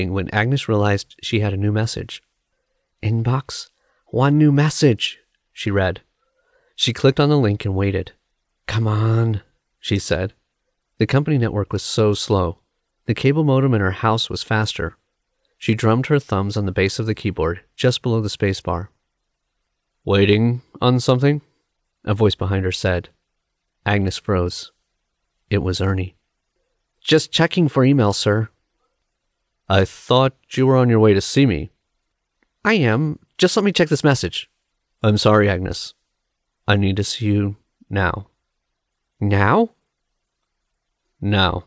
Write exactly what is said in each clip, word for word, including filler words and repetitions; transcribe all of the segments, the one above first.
when Agnes realized she had a new message. "Inbox, one new message," she read. She clicked on the link and waited. "Come on," she said. The company network was so slow. The cable modem in her house was faster. She drummed her thumbs on the base of the keyboard, just below the spacebar. "Waiting on something?" a voice behind her said. Agnes froze. It was Ernie. "Just checking for email, sir." "I thought you were on your way to see me." "I am. Just let me check this message." "I'm sorry, Agnes. I need to see you now." "Now?" "Now."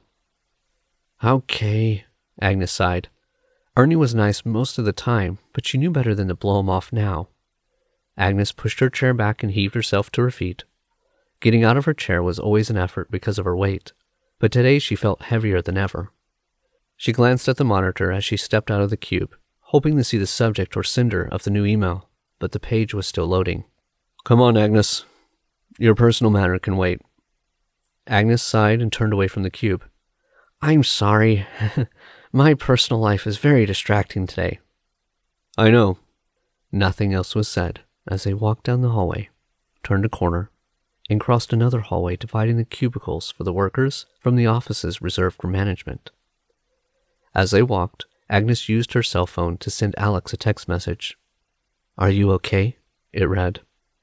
"Okay," Agnes sighed. Ernie was nice most of the time, but she knew better than to blow him off now. Agnes pushed her chair back and heaved herself to her feet. Getting out of her chair was always an effort because of her weight, but today she felt heavier than ever. She glanced at the monitor as she stepped out of the cube, hoping to see the subject or sender of the new email, but the page was still loading. "Come on, Agnes. Your personal matter can wait." Agnes sighed and turned away from the cube. "I'm sorry. My personal life is very distracting today." "I know." Nothing else was said as they walked down the hallway, turned a corner, and crossed another hallway dividing the cubicles for the workers from the offices reserved for management. As they walked, Agnes used her cell phone to send Alex a text message. "Are you okay?" it read.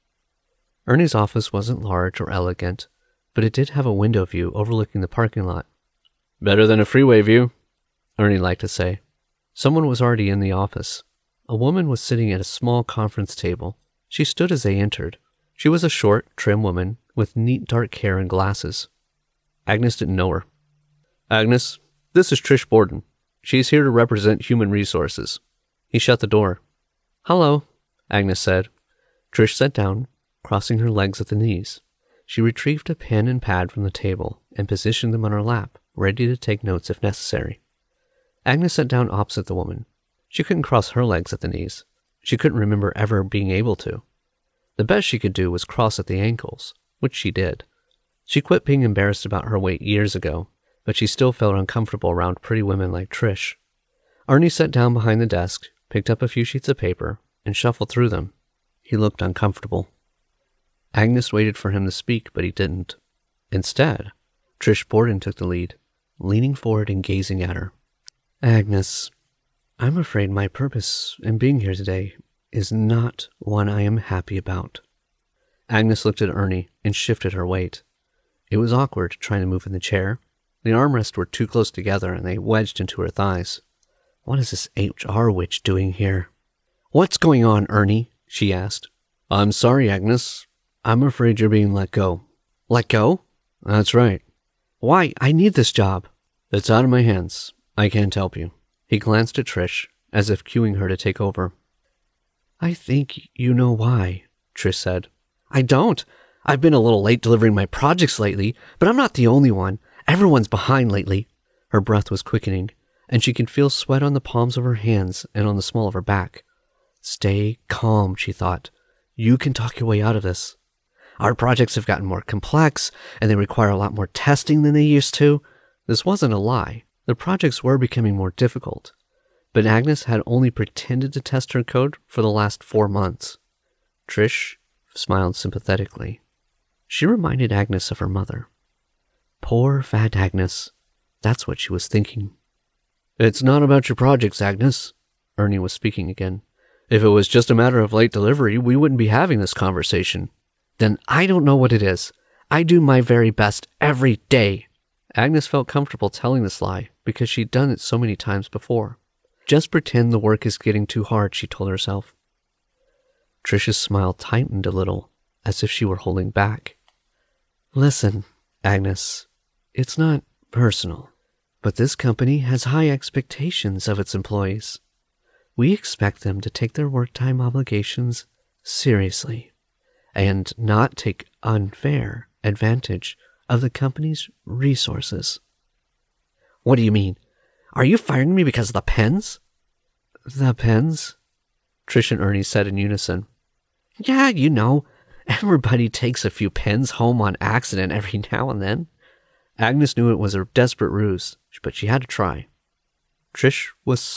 Ernie's office wasn't large or elegant, but it did have a window view overlooking the parking lot. "Better than a freeway view," Ernie liked to say. Someone was already in the office. A woman was sitting at a small conference table. She stood as they entered. She was a short, trim woman with neat dark hair and glasses. Agnes didn't know her. "Agnes, this is Trish Borden. She's here to represent Human Resources." He shut the door. "Hello," Agnes said. Trish sat down, crossing her legs at the knees. She retrieved a pen and pad from the table and positioned them on her lap, ready to take notes if necessary. Agnes sat down opposite the woman. She couldn't cross her legs at the knees. She couldn't remember ever being able to. The best she could do was cross at the ankles, which she did. She quit being embarrassed about her weight years ago, but she still felt uncomfortable around pretty women like Trish. Ernie sat down behind the desk, picked up a few sheets of paper, and shuffled through them. He looked uncomfortable. Agnes waited for him to speak, but he didn't. Instead, Trish Borden took the lead, leaning forward and gazing at her. "Agnes, I'm afraid my purpose in being here today is not one I am happy about." Agnes looked at Ernie and shifted her weight. It was awkward trying to move in the chair. The armrests were too close together and they wedged into her thighs. What is this H R witch doing here? "What's going on, Ernie?" she asked. "I'm sorry, Agnes. I'm afraid you're being let go." "Let go?" "That's right." "Why? I need this job." "It's out of my hands. I can't help you." He glanced at Trish, as if cueing her to take over. "I think you know why," Trish said. "I don't. I've been a little late delivering my projects lately, but I'm not the only one. Everyone's behind lately." Her breath was quickening, and she could feel sweat on the palms of her hands and on the small of her back. Stay calm, she thought. You can talk your way out of this. Our projects have gotten more complex, and they require a lot more testing than they used to. This wasn't a lie. The projects were becoming more difficult, but Agnes had only pretended to test her code for the last four months. Trish smiled sympathetically. She reminded Agnes of her mother. Poor fat Agnes. That's what she was thinking. "It's not about your projects, Agnes." Ernie was speaking again. "If it was just a matter of late delivery, we wouldn't be having this conversation." "Then I don't know what it is. I do my very best every day." Agnes felt comfortable telling this lie because she'd done it so many times before. Just pretend the work is getting too hard, she told herself. Trish's smile tightened a little, as if she were holding back. "Listen, Agnes, it's not personal, but this company has high expectations of its employees. We expect them to take their work time obligations seriously and not take unfair advantage of the company's resources." "What do you mean? Are you firing me because of the pens?" "The pens?" Trish and Ernie said in unison. "Yeah, you know, everybody takes a few pens home on accident every now and then." Agnes knew it was a desperate ruse, but she had to try. Trish was